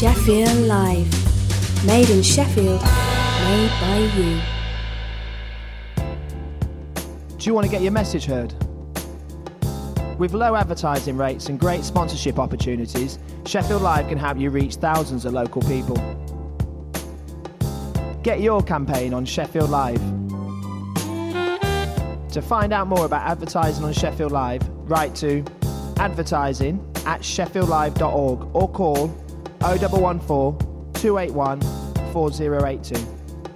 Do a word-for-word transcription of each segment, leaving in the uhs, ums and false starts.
Sheffield Live. Made in Sheffield, made by you. Do you want to get your message heard? With low advertising rates and great sponsorship opportunities, Sheffield Live can help you reach thousands of local people. Get your campaign on Sheffield Live. To find out more about advertising on Sheffield Live, write to advertising at sheffield live dot org or call oh one one four, two eight one, four oh eight two.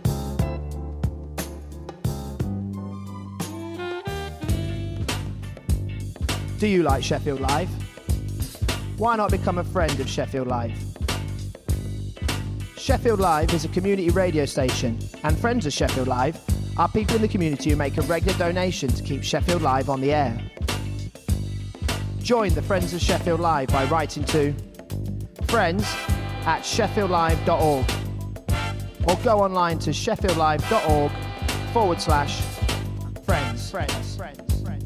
Do you like Sheffield Live? Why not become a friend of Sheffield Live? Sheffield Live is a community radio station, and friends of Sheffield Live are people in the community who make a regular donation to keep Sheffield Live on the air. Join the Friends of Sheffield Live by writing to friends at sheffield live dot org or go online to sheffield live dot org forward slash friends. Friends. Friends.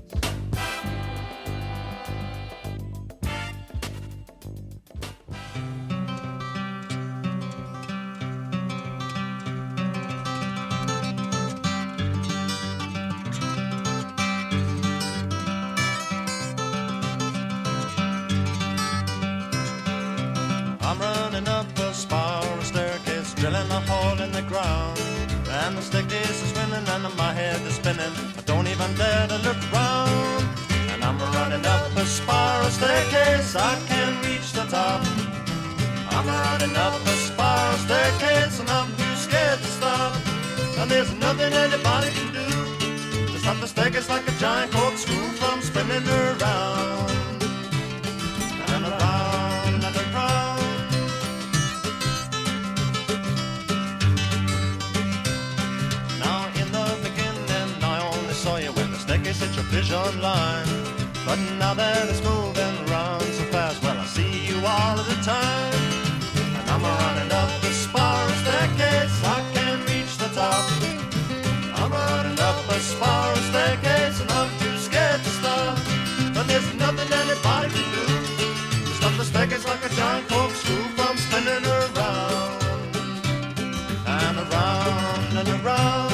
I'm running up a spiral staircase, drilling a hole in the ground, and the staircase is spinning and my head is spinning. I don't even dare to look round. And I'm running up a spiral staircase, I can't reach the top. I'm running up a spiral staircase and I'm too scared to stop. And there's nothing anybody can do to stop the staircase like a giant corkscrew from spinning around and around and around. It's your vision line, but now that it's moving around so fast, well, I see you all of the time. And I'm running up the spiral staircase, I can't reach the top. I'm running up a spiral staircase and I'm too scared to stop. But there's nothing anybody can do to stop the staircase like a giant corkscrew from spinning around and around and around.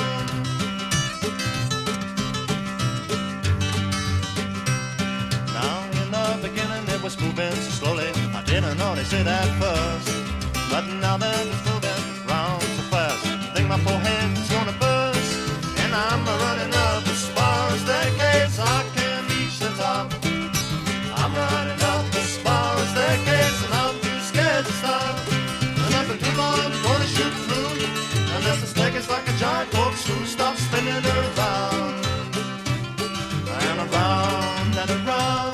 Was moving so slowly, I didn't notice it at first. But now that it's moving round so fast, I think my forehead is gonna burst. And I'm running up a spiral staircase, I can't reach the top. I'm running up a spiral staircase and I'm too scared to stop. And I believe I'm gonna shoot through, unless the staircase like a giant corkscrew stops spinning around and around and around.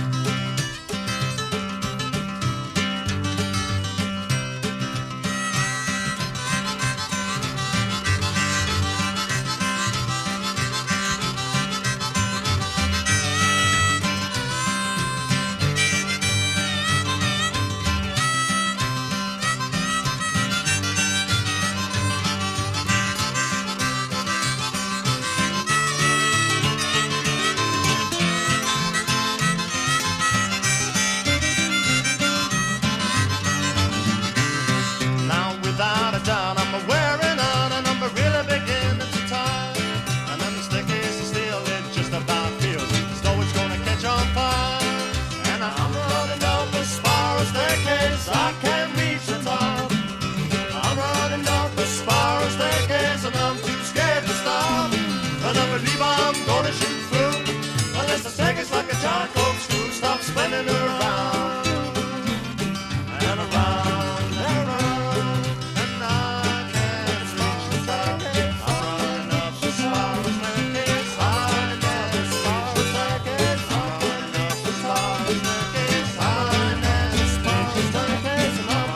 I can't reach the top. I'm running up a spiral staircase and I'm too scared to stop. And I believe I'm gonna shoot through, unless the staircase like a giant corkscrew stops spinning around and around and around. And I can't reach the top. I'm running up a spiral staircase. I'm running up a spiral staircase. I'm running up a spiral staircase. I'm running up a spiral staircase.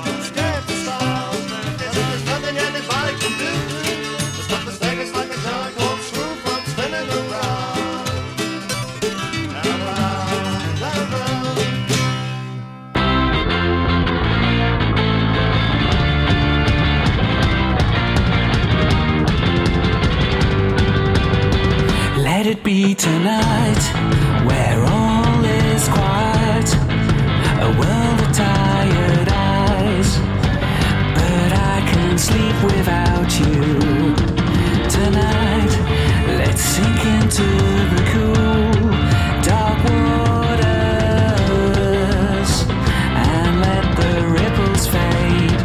Let it be tonight, where all is quiet, a world of tired eyes. sleep without you. Tonight, let's sink into the cool, dark waters and let the ripples fade.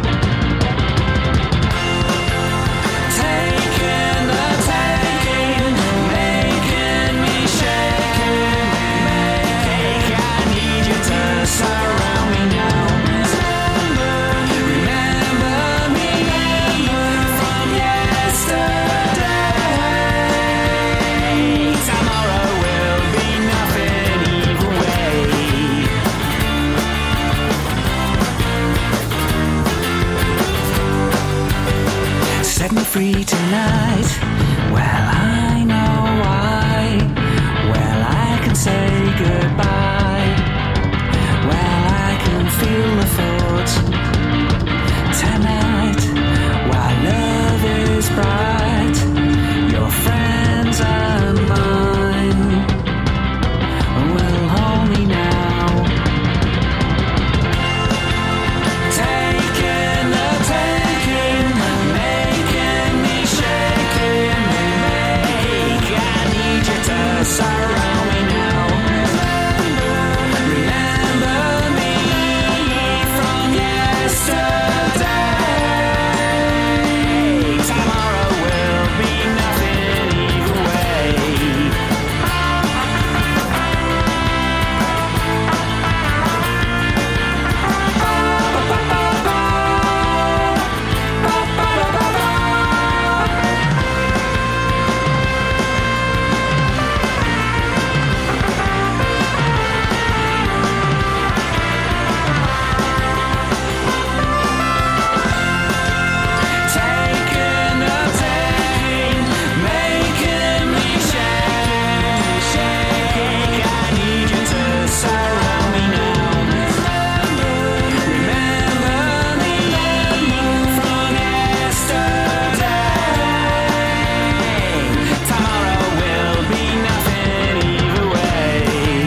Taking the taking, making me shake, make. I need you to surround me now. Remember me from yesterday. Tomorrow will be nothing either way. Set me free tonight. Well, I know why. Well, I can say goodbye. Well, I can feel the thoughts tonight. While love is bright, your friends are mine. Will hold me now. Taking the taking, making me shaking, make. I need you to surround me now. Remember me from yesterday. Tomorrow will be nothing either way. Taking the taking, making me shake, shake. I need you to surround me now. Remember me from yesterday. Tomorrow will be nothing either way.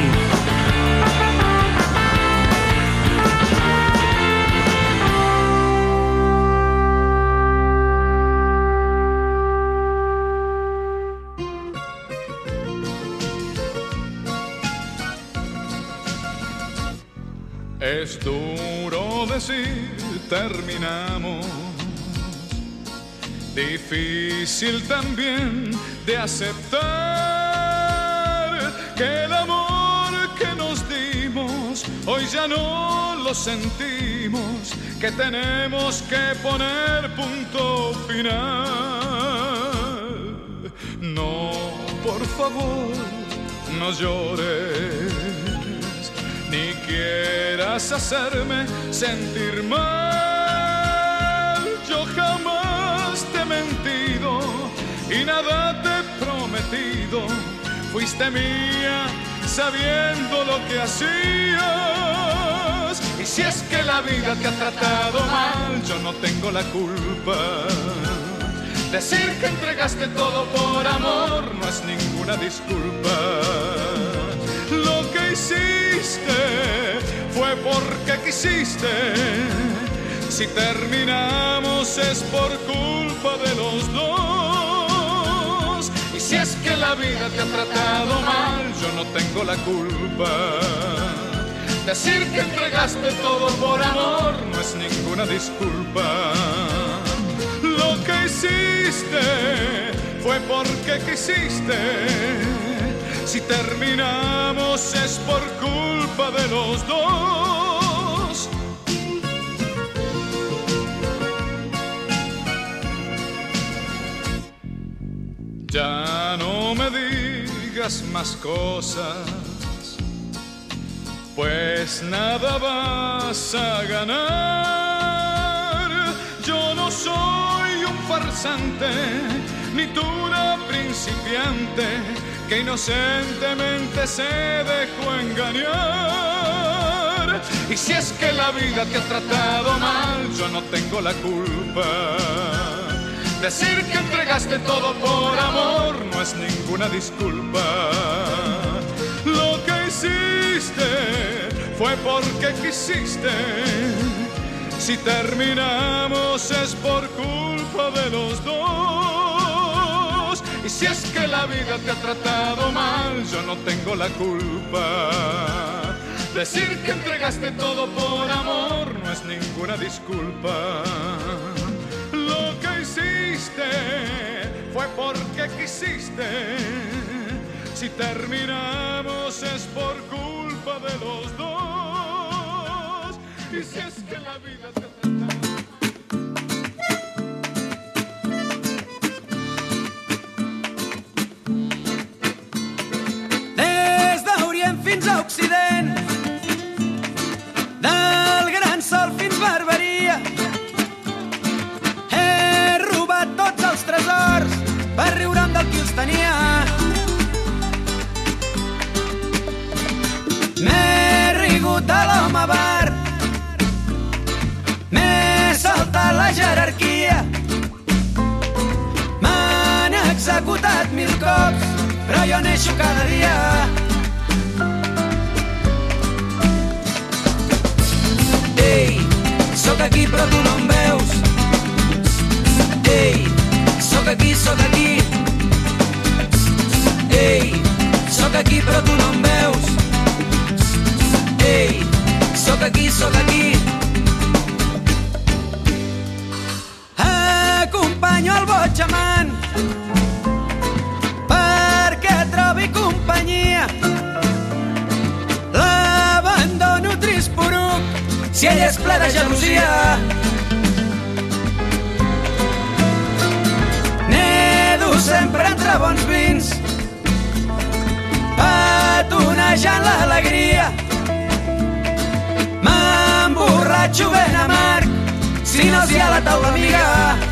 Es duro decir terminamos, difícil también de aceptar que el amor que nos dimos hoy ya no lo sentimos, que tenemos que poner punto final. No, por favor, no llores, ni quieras hacerme sentir mal. Yo jamás te he mentido y nada te he prometido. Fuiste mía sabiendo lo que hacías. Y si es que la vida te ha tratado mal, yo no tengo la culpa. Decir que entregaste todo por amor no es ninguna disculpa. Lo que hiciste fue porque quisiste. Si terminamos es por culpa de los dos. Y si es que la vida te ha tratado mal, yo no tengo la culpa. Decir que entregaste todo por amor no es ninguna disculpa. Lo que hiciste fue porque quisiste. Si terminamos es por culpa de los dos. Ya no me digas más cosas, pues nada vas a ganar. Yo no soy un farsante, ni tú una principiante que inocentemente se dejó engañar. Y si es que la vida te ha tratado mal, yo no tengo la culpa. Decir que entregaste todo por amor no es ninguna disculpa. Lo que hiciste fue porque quisiste. Si terminamos es por culpa de los dos. Y si es que la vida te ha tratado mal, yo no tengo la culpa. Decir que entregaste todo por amor no es ninguna disculpa. Lo que hiciste fue porque quisiste. Si terminamos es por culpa de los dos. Y si es que la vida te trata... Des d'Orient fins a Occident, del Gran Sol fins Barberia, he robat tots els tresors per riure'm del qui els tenia. M'he rigut a l'home bar, m'he saltat la jerarquia, m'han executat mil cops, però jo neixo cada dia. Ei, sóc aquí però tu no em veus. Ei, sóc aquí, sóc aquí. Ei, sóc aquí però tu no em veus. Ei, sóc aquí, sóc aquí. Acompanyo el boig amant perquè trobi companyia. L'abandono trist poruc si ell és ple de gelosia. Nedo sempre entre bons vins, patonejant l'alegria. M'emborratxo ben amarg si no s'hi ha la taula amiga.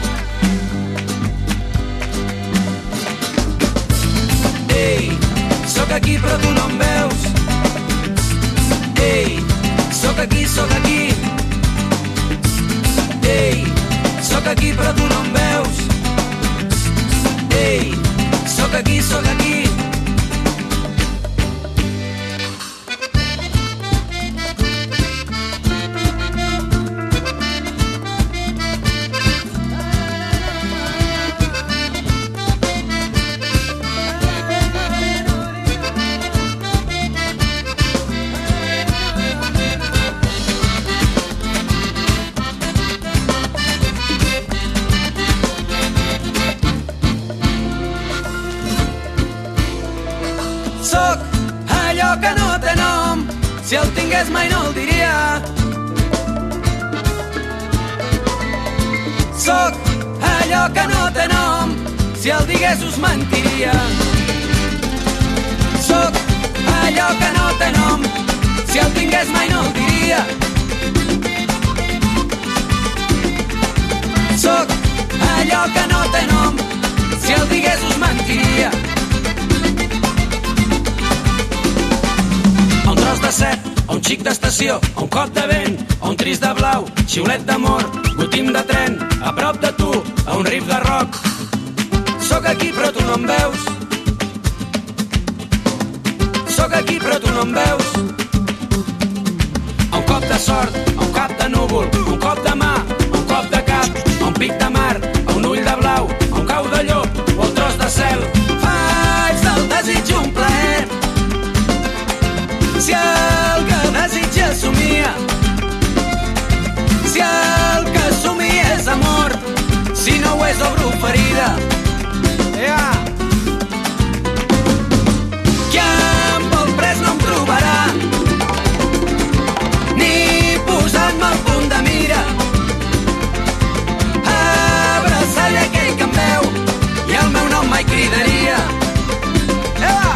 Ei, sóc aquí però tu no em veus. Ei, sóc aquí, sóc aquí. Ei, sóc aquí però tu no em veus. Ei, sóc aquí, sóc aquí. Sóc allò que no té nom, si el tingués mai no el diria. Sóc allò que no té nom, si el digués us mentiria. Sóc allò que no té nom, si el tingués mai no el diria. Sóc allò que no té nom, si el digués us mentiria. A un tros de set, a un xic d'estació, a un cop de vent, a un tris de blau, xiulet d'amor, gotim de tren, a prop de tu, a un riff de rock. Sóc aquí però tu no em veus. Sóc aquí però tu no em veus. A un cop de sort, a un cap de núvol, a un cop de mà, a un cop de cap, a un pic de mar, a un ull de blau, a un cau de llop o al tros de cel. Faig del desig un plaer. Si el que desitja somia, si el que somia és amor, si no ho és obro ferida. Yeah. Qui em vol pres no em trobarà, ni posant-me al punt de mira. Abraçar-li aquell que em veu i el meu nom mai cridaria. Yeah.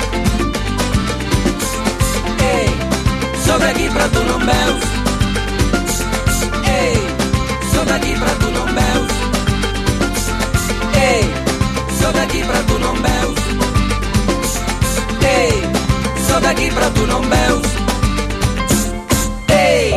Sóc aquí però tu no em veus. Ei, sóc aquí però tu no em veus. Ei, sóc aquí però tu no em veus. Ei, sóc aquí però tu no em veus. Ei.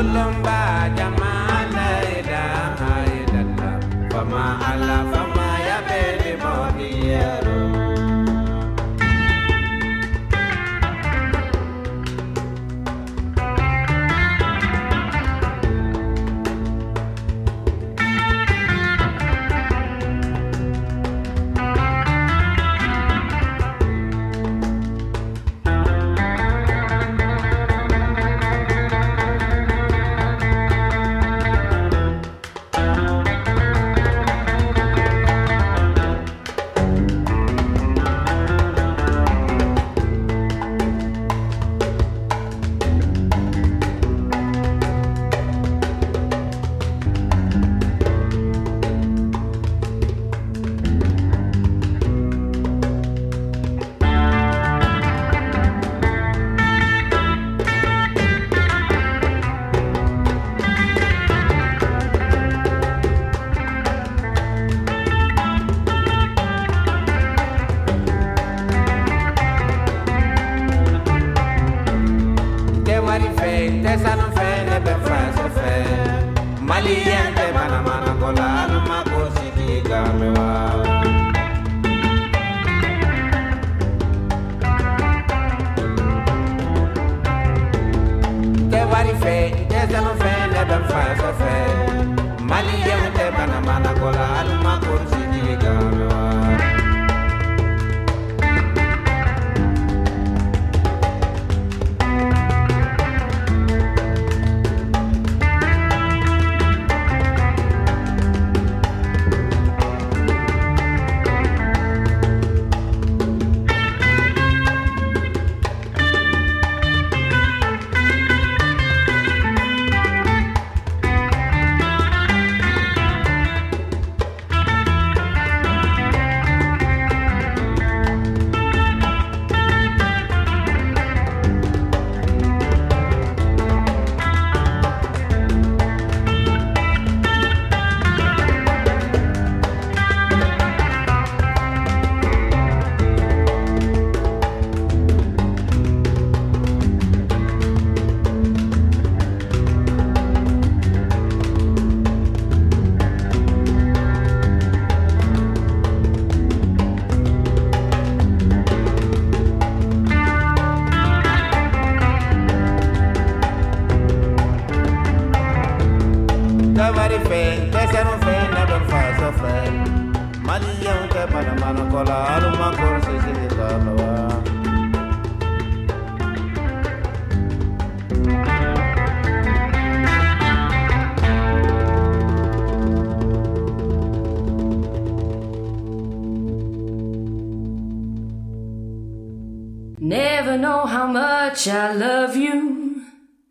Never know how much I love you,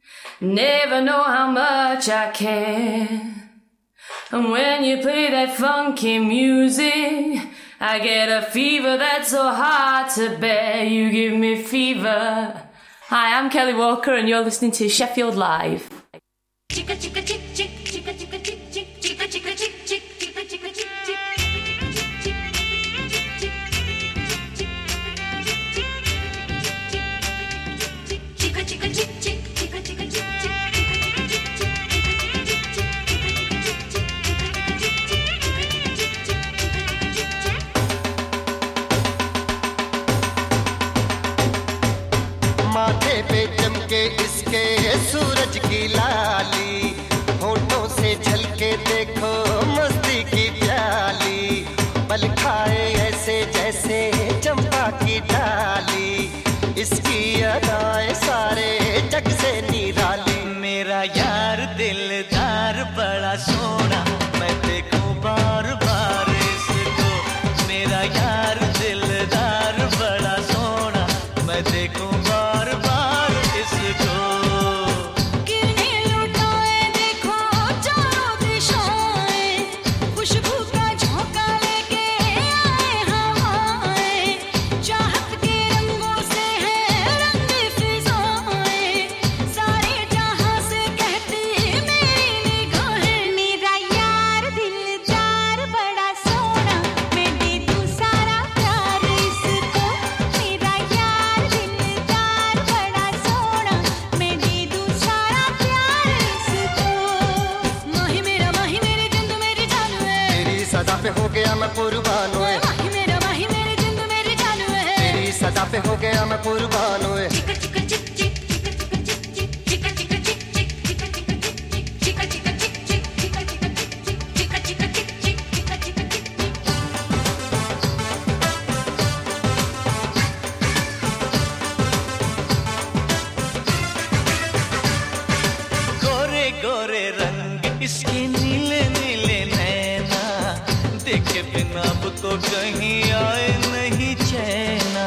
never know how much I care. And when you play that funky music, I get a fever that's so hard to bear. You give me fever. Hi, I'm Kelly Walker and you're listening to Sheffield Live. Chica chica chick chick chica chica chick chick chica chica chick chick chica chica chick chick. माथे पे चमके इसके सूरज की लाली, होठों से झलके देखो मस्ती की प्याली, पल खाए ऐसे जैसे चंपा की डाली, इसकी अदाएं सारे जग से निराली। मेरा यार दिलदार बड़ा सोना, मैं देखूं बार बार इसको। मेरा यार दिलदार बड़ा सोना, मैं देखूं बार बार इसको। किरने लुटाए देखो चारों दिशाएं, खुशबू का झोंका लेके आए हवाएं, चाहत के रंगों से है रंग फिजाएं, सारे जहां से कहती मेरी निगाहें। मेरा गया मैं कुर्बान हुए, माही मेरा माही मेरी जिंद मेरी जान हुए, तेरी सदा पे हो गया मैं कुर्बान हुए। गोरे गोरे रंग इसके नीले नीले नैना, देखे बिना अब तो कहीं आए नहीं चैना।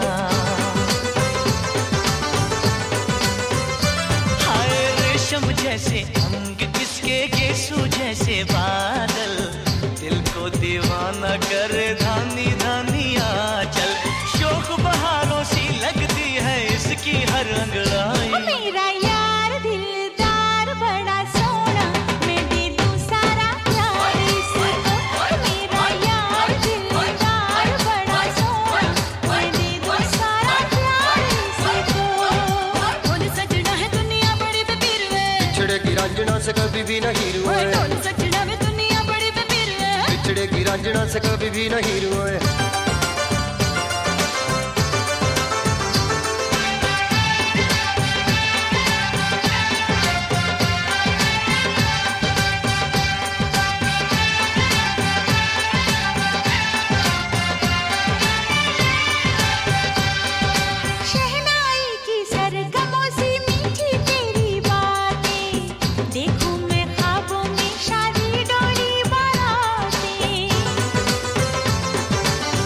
हाय रेशम जैसे अंग इसके, गेसू जैसे बादल, दिल को दीवाना करे धानी धानी आंचल। शोक बहारों सी लगती है इसकी हर अंगड़ाई। मेरा यार दिलदार बड़ा सोना, मैं दे दूं सारा प्यार इसको। मेरा यार दिलदार बड़ा सोना, मैं दे दूं सारा प्यार इसको। ढोल सजना है दुनिया बड़ी बेपीर वे, बिछड़ेगी रांझना से कभी भी नहीं रुए, ढोल सजना है दुनिया बड़ी बेपीर वे, बिछड़ेगी रांझना से कभी भी नहीं रुए। शहनाई की सरगमों सी मीठी तेरी बातें, देखूं मैं ख्वाबों में शादी डोली बारातें।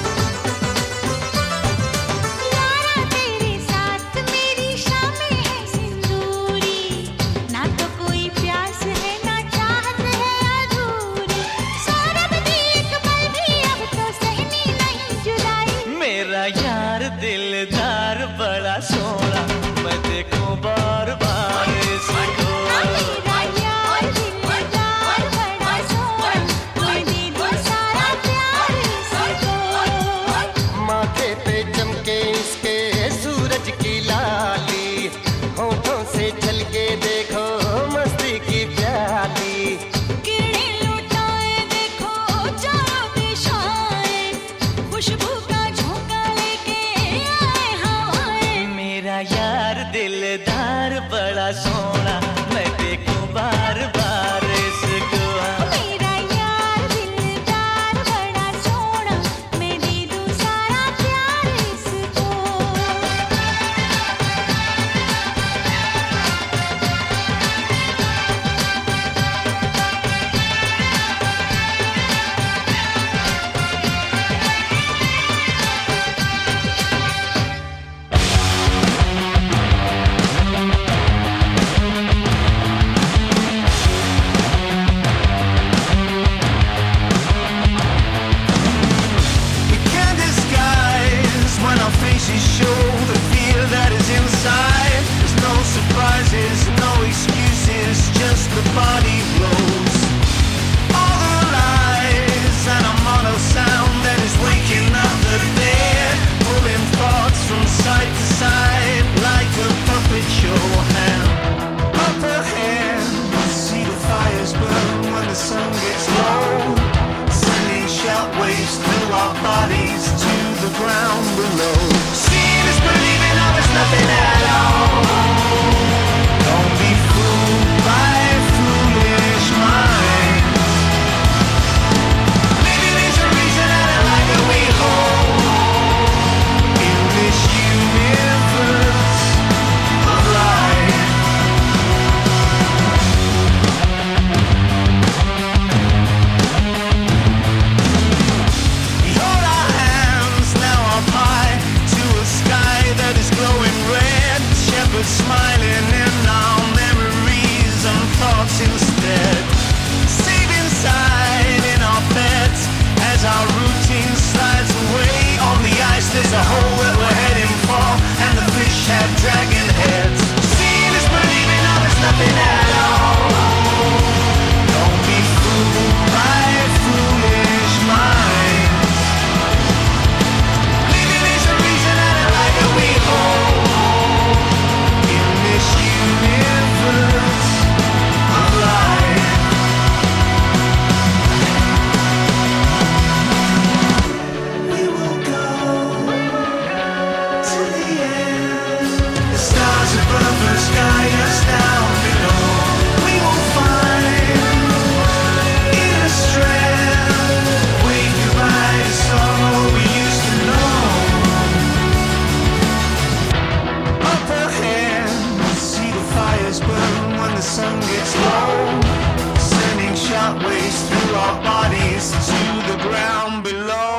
when the sun gets low, sending shockwaves through our bodies to the ground below.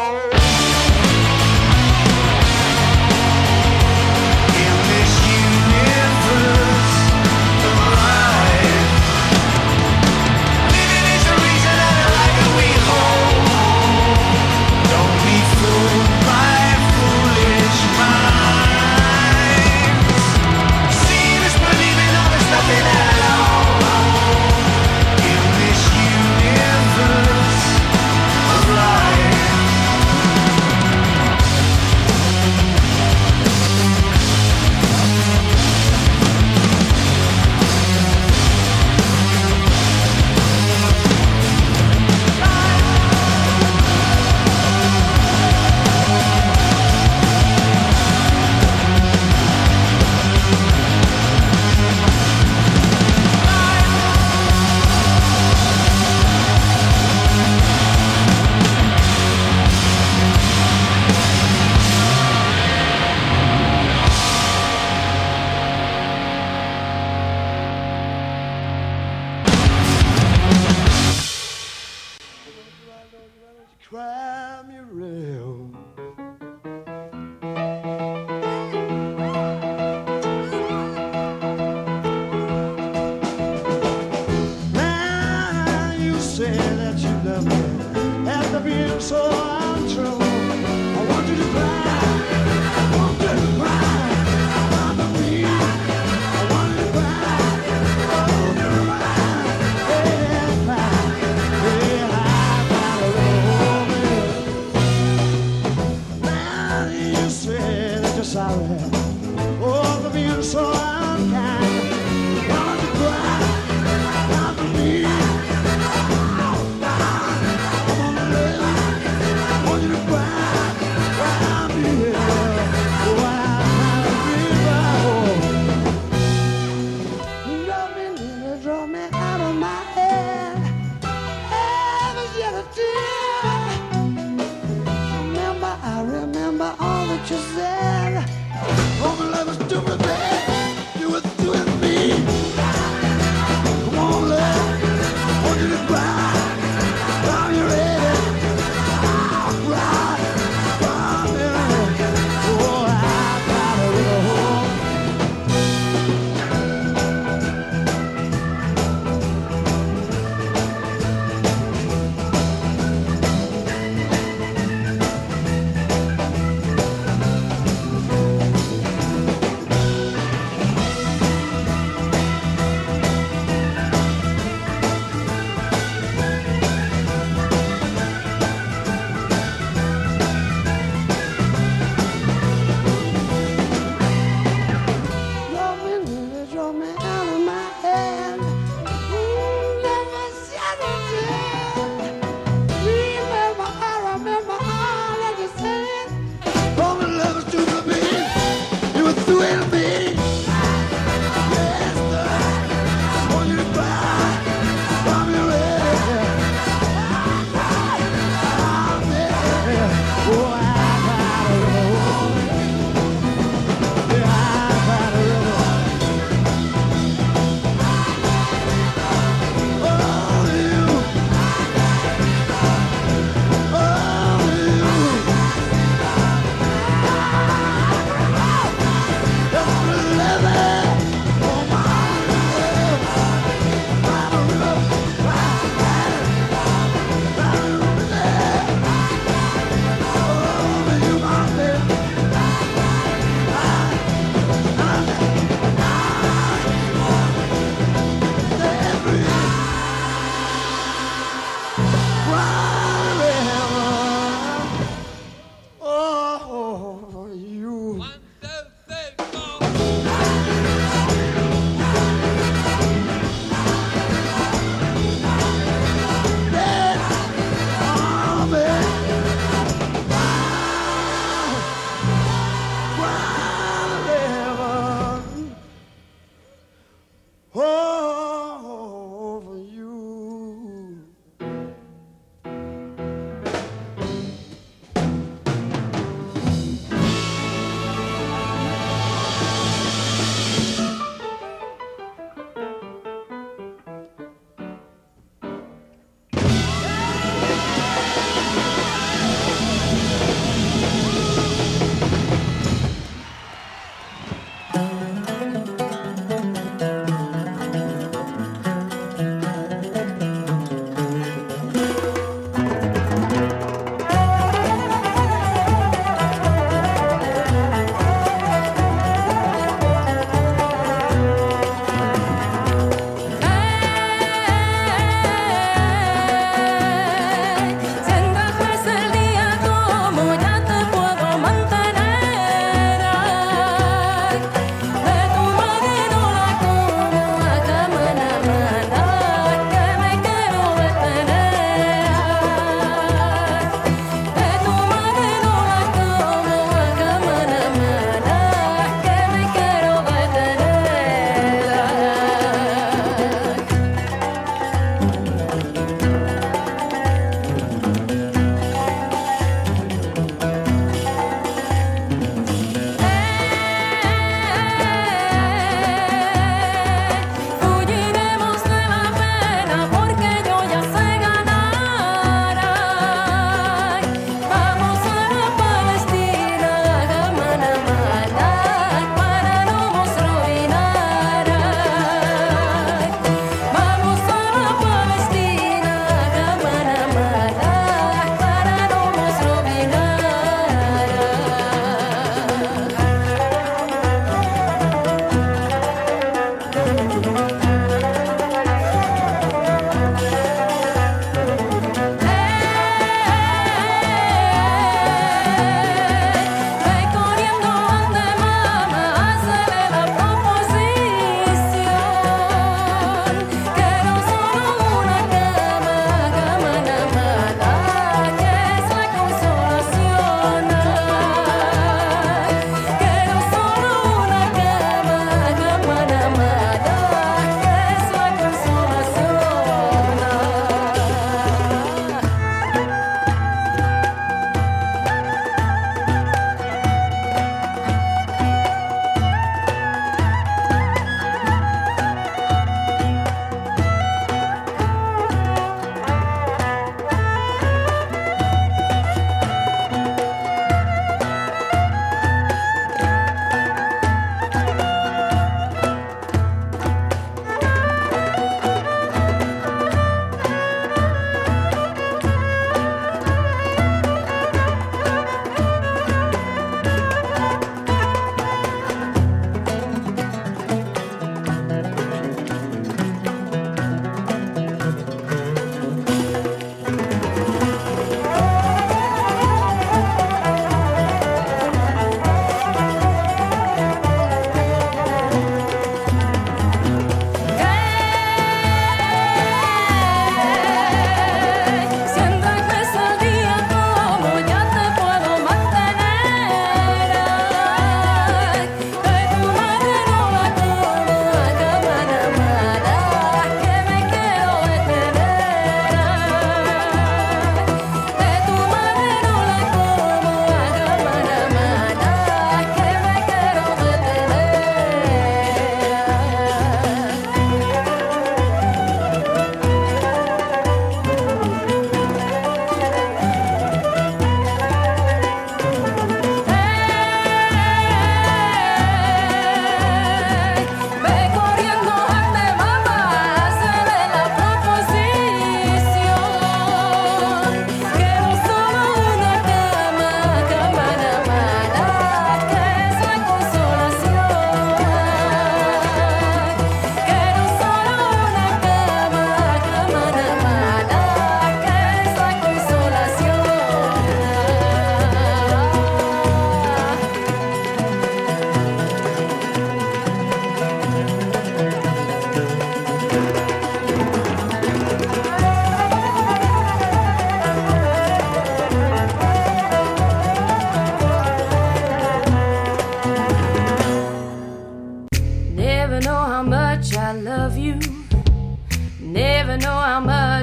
In this universe of life, living is a reason and a life that we hold. Don't be fooled by foolish minds. Seeing is believing, all is nothing at all. In this universe of life.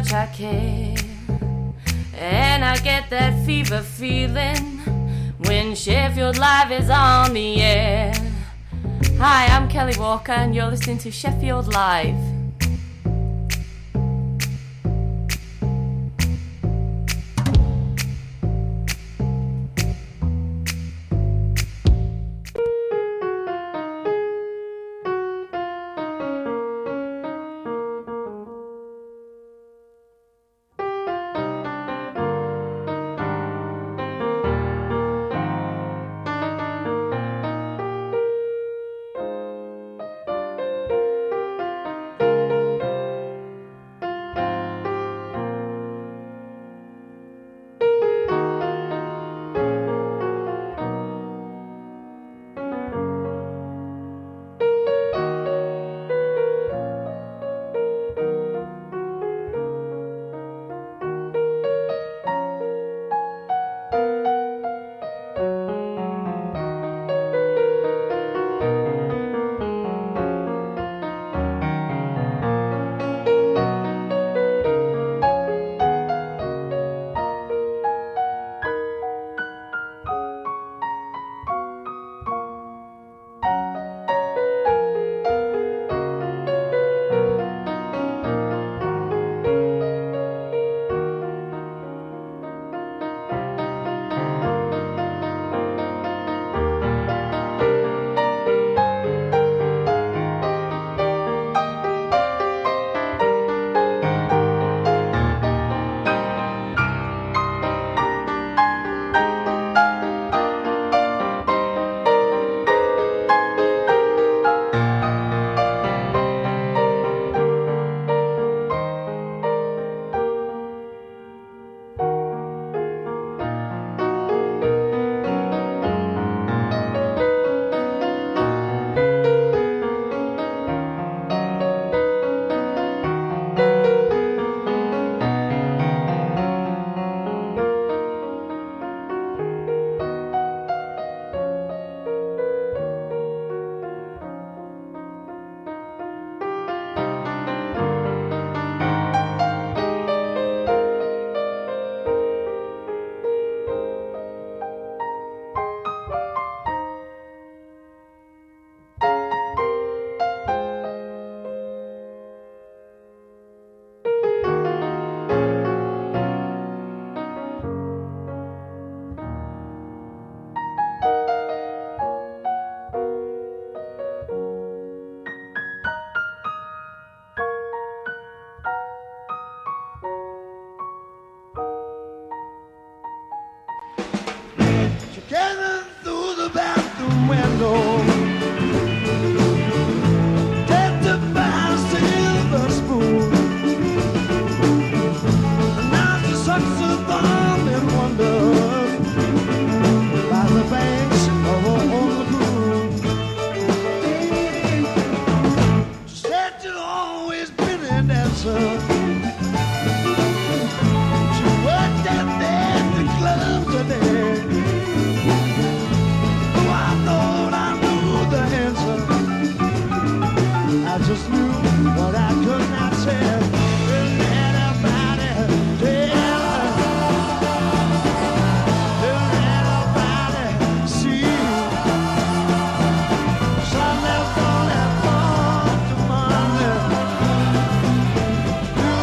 much I care. And I get that fever feeling when Sheffield Live is on the air. Hi, I'm Kelly Walker and you're listening to Sheffield Live. Do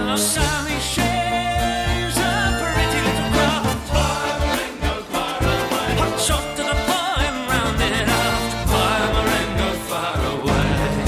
know Sally shares a pretty little craft. Marengo far away. Hot shot to the point, round it out. Fire Marengo far away.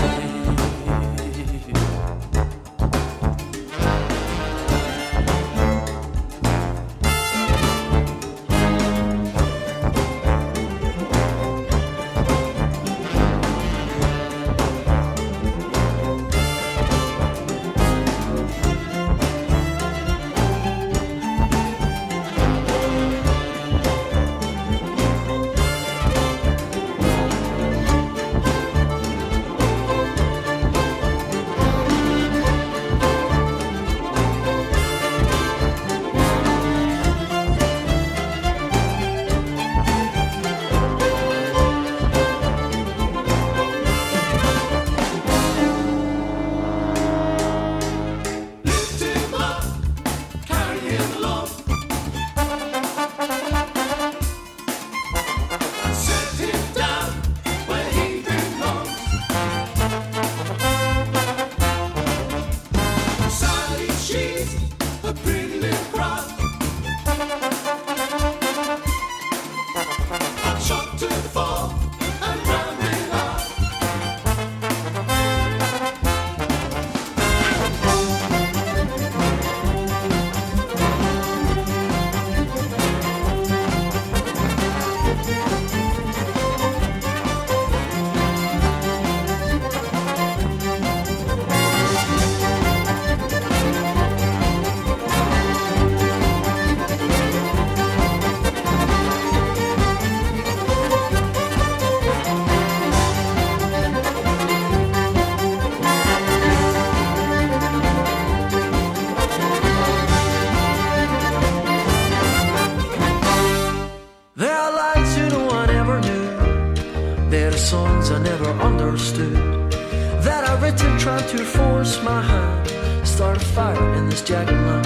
songs I never understood that I written trying to force my hand, start a fire in this jagged land.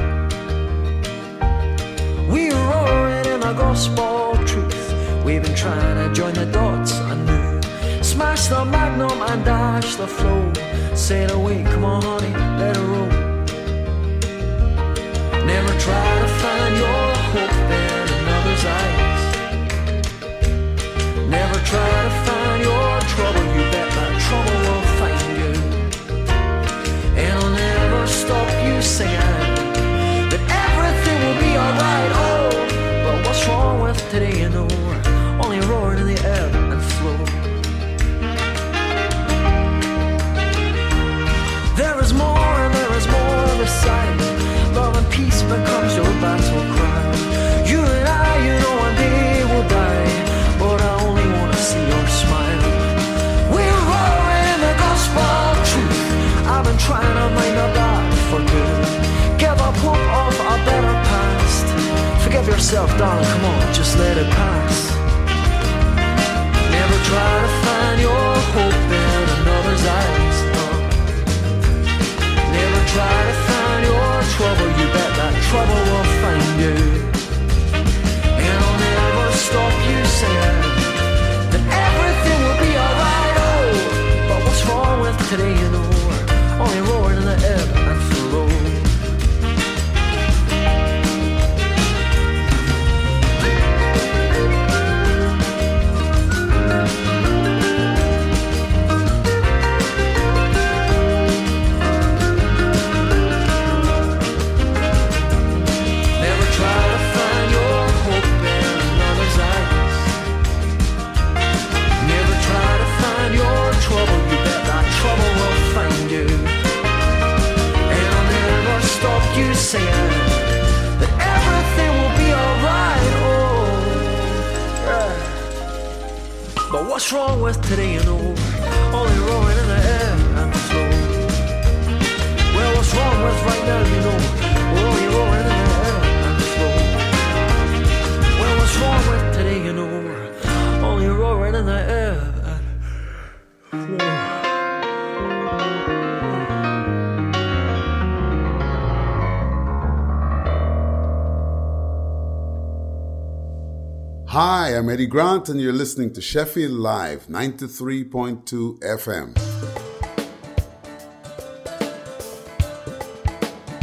We're roaring in our gospel truth, we've been trying to join the dots anew, smash the magnum and dash the flow, sail away, come on honey, let it roll. Never try to find your hope in another's eyes. Never try to find your trouble, you bet that trouble will find you. And I'll never stop you singing that everything will be alright. Oh, but what's wrong with today, you know? Only roaring in the ebb and flow. There is more and there is more beside. Love and peace becomes your battle cry. You and I, you know one day will die, but I only want to see your smile. We're roaring the gospel truth, I've been trying to mind our God for good. Give up hope of a better past. Forgive yourself, darling, come on, just let it pass. Never try to find your hope in another's eyes, no. Never try to find your trouble, you bet that trouble will find you. And I'll never stop you saying that everything will be alright. Oh, but what's wrong with today, you know? Only roaring in the ebb and flow. You saying that everything will be alright, oh, yeah. But what's wrong with today, you know? Only roaring in the air and flow. Well, what's wrong with right now, you know? Only roaring in the air and flow. Well, what's wrong with today, you know? Only roaring in the air and flow. Hi, I'm Eddie Grant, and you're listening to Sheffield Live, ninety-three point two F M.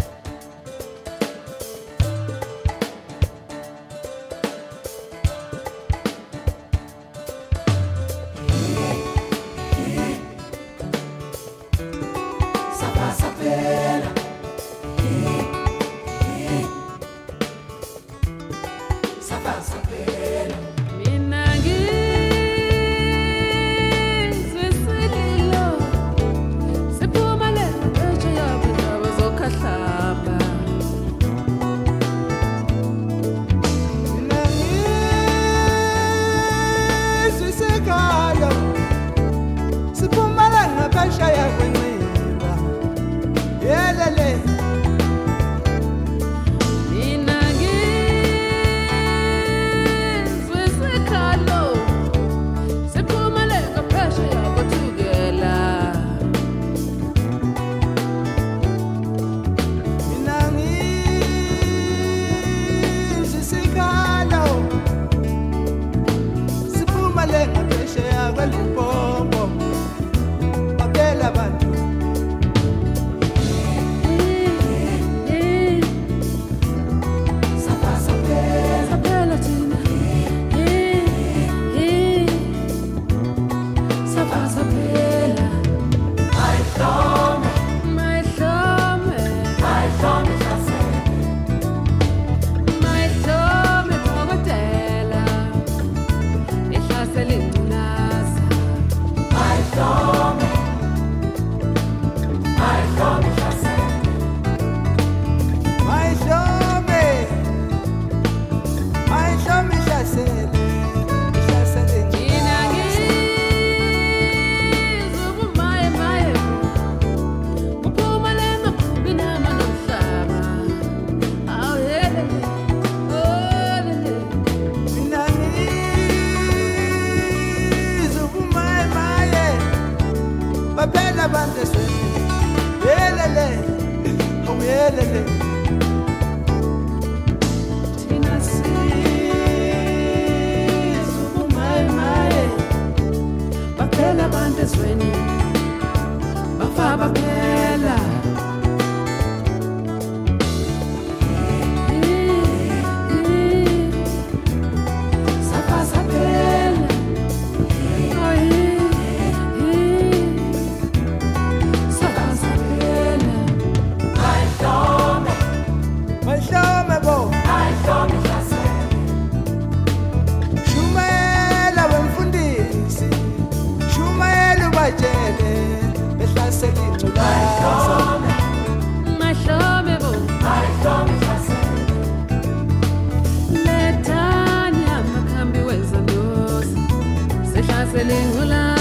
lele thina sizumaye baphela abantu ezweni bafa baphela safa saphela Mahlome bo Mahlome hlasele Shumela wemfundisi Shumela ubajele behlasela ingculaza Mahlome bo Mahlome hlasele lethani amakhambi wezandosi sehlasela ingculaza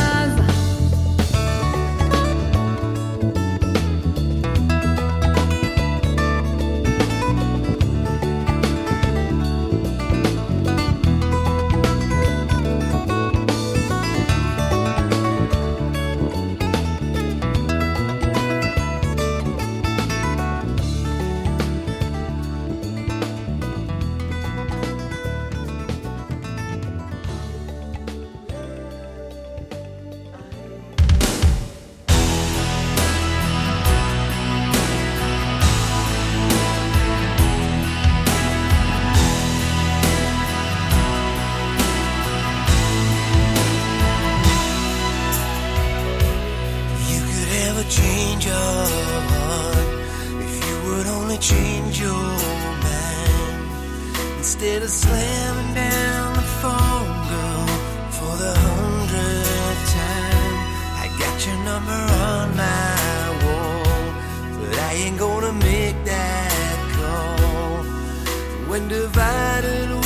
Change your heart if you would only change your mind. Instead of slamming down the phone, girl, for the hundredth time. I got your number on my wall, but I ain't gonna make that call. When divided